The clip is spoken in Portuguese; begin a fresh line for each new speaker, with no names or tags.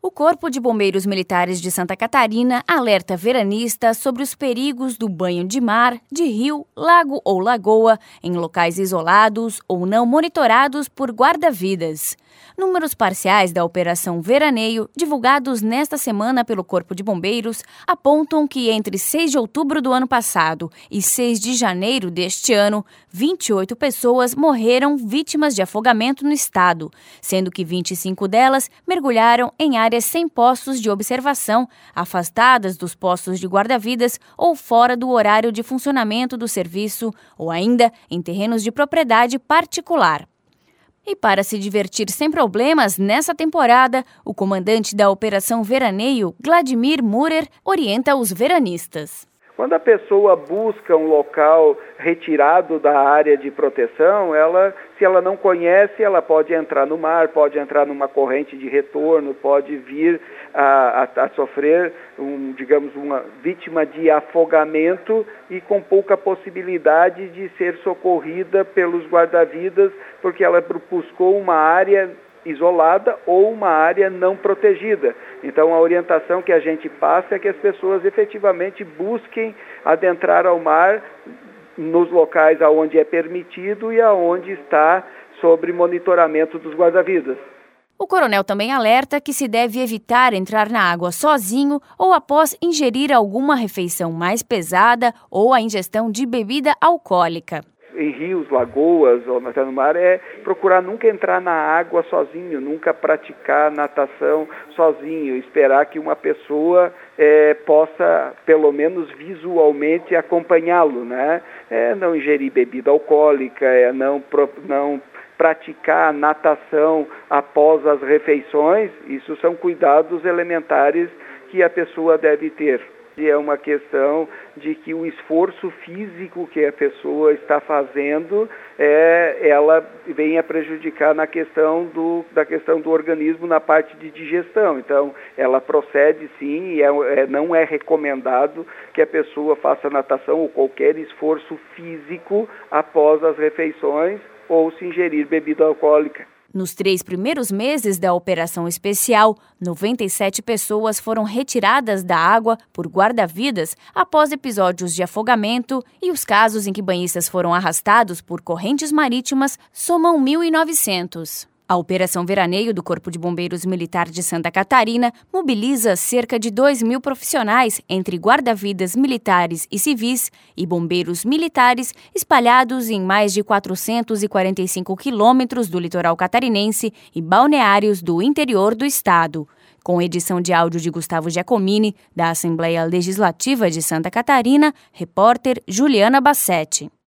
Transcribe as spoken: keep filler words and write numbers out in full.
O Corpo de Bombeiros Militares de Santa Catarina alerta veranistas sobre os perigos do banho de mar, de rio, lago ou lagoa em locais isolados ou não monitorados por guarda-vidas. Números parciais da Operação Veraneio, divulgados nesta semana pelo Corpo de Bombeiros, apontam que entre seis de outubro do ano passado e seis de janeiro deste ano, vinte e oito pessoas morreram vítimas de afogamento no estado, sendo que vinte e cinco delas mergulharam em áreas sem postos de observação, afastadas dos postos de guarda-vidas ou fora do horário de funcionamento do serviço, ou ainda em terrenos de propriedade particular. E para se divertir sem problemas nessa temporada, o comandante da Operação Veraneio, Vladimir Murer, orienta os veranistas.
Quando a pessoa busca um local retirado da área de proteção, ela, se ela não conhece, ela pode entrar no mar, pode entrar numa corrente de retorno, pode vir a, a, a sofrer, um, digamos, uma vítima de afogamento e com pouca possibilidade de ser socorrida pelos guarda-vidas, porque ela buscou uma área isolada ou uma área não protegida. Então, a orientação que a gente passa é que as pessoas efetivamente busquem adentrar ao mar nos locais aonde é permitido e aonde está sob monitoramento dos guarda-vidas.
O coronel também alerta que se deve evitar entrar na água sozinho ou após ingerir alguma refeição mais pesada ou a ingestão de bebida alcoólica.
Em rios, lagoas ou no mar, é procurar nunca entrar na água sozinho, nunca praticar natação sozinho, esperar que uma pessoa é, possa, pelo menos visualmente, acompanhá-lo, né? É não ingerir bebida alcoólica, é não, não praticar natação após as refeições. Isso são cuidados elementares que a pessoa deve ter. É uma questão de que o esforço físico que a pessoa está fazendo, é, ela vem a prejudicar na questão do, da questão do organismo na parte de digestão. Então, ela procede sim, e é, é, não é recomendado que a pessoa faça natação ou qualquer esforço físico após as refeições ou se ingerir bebida alcoólica.
Nos três primeiros meses da operação especial, noventa e sete pessoas foram retiradas da água por guarda-vidas após episódios de afogamento e os casos em que banhistas foram arrastados por correntes marítimas somam mil e novecentos. A Operação Veraneio do Corpo de Bombeiros Militar de Santa Catarina mobiliza cerca de dois mil profissionais entre guarda-vidas militares e civis e bombeiros militares espalhados em mais de quatrocentos e quarenta e cinco quilômetros do litoral catarinense e balneários do interior do estado. Com edição de áudio de Gustavo Giacomini, da Assembleia Legislativa de Santa Catarina, repórter Juliana Bassetti.